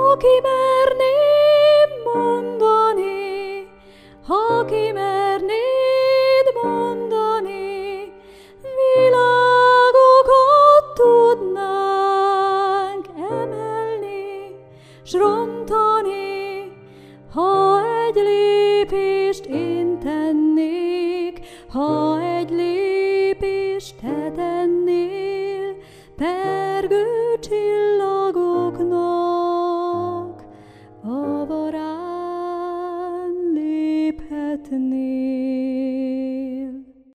merném mondani, ha ki mernéd mondani, világokat tudnánk emelni, s rontani, ha egy lépést én tennék, ha egy lépést te tennél, pergő csillagoknak.